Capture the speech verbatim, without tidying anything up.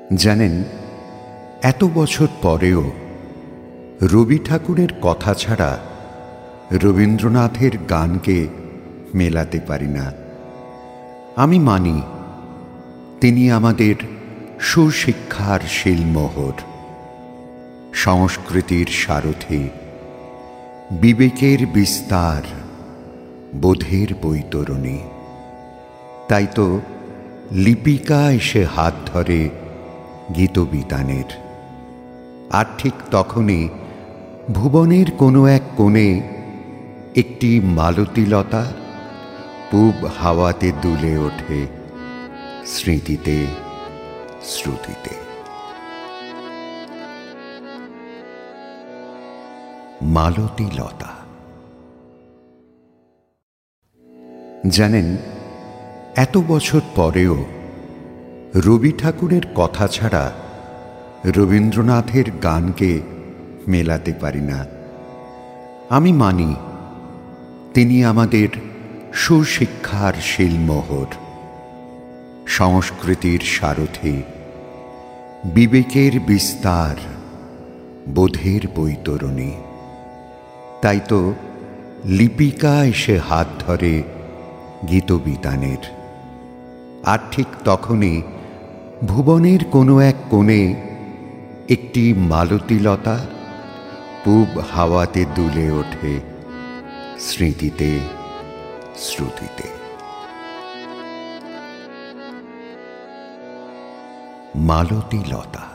জানেন, এত বছর পরেও রবি ঠাকুরের কথা ছাড়া রবীন্দ্রনাথের গানকে মেলাতে পারি না। আমি মানি তিনি আমাদের সুশিক্ষার শিলমোহর, সংস্কৃতির সারথি, বিবেকের বিস্তার, বোধের বৈতরণী। তাই তো লিপিকা এসে হাত ধরে গীতবিতানের, আর ঠিক তখনই ভুবনের কোনো এক কোণে একটি মালতীলতা পূব হাওয়াতে দুলে ওঠে, স্মৃতিতে শ্রুতিতে। মালতীলতা। জানেন, এত বছর পরেও রবি ঠাকুরের কথা ছাড়া রবীন্দ্রনাথের গানকে মেলাতে পারি না। আমি মানি তিনি আমাদের সুশিক্ষার শিলমোহর, সংস্কৃতির সারথি, বিবেকের বিস্তার, বোধের বৈতরণী। তাই তো লিপিকা এসে হাত ধরে গীতবিতানের, আর ঠিক তখনই ভুবনের কোনো এক কোণে একটি মালতীলতা পূব হাওয়াতে দুলে ওঠে, স্মৃতিতে শ্রুতিতে। মালতীলতা।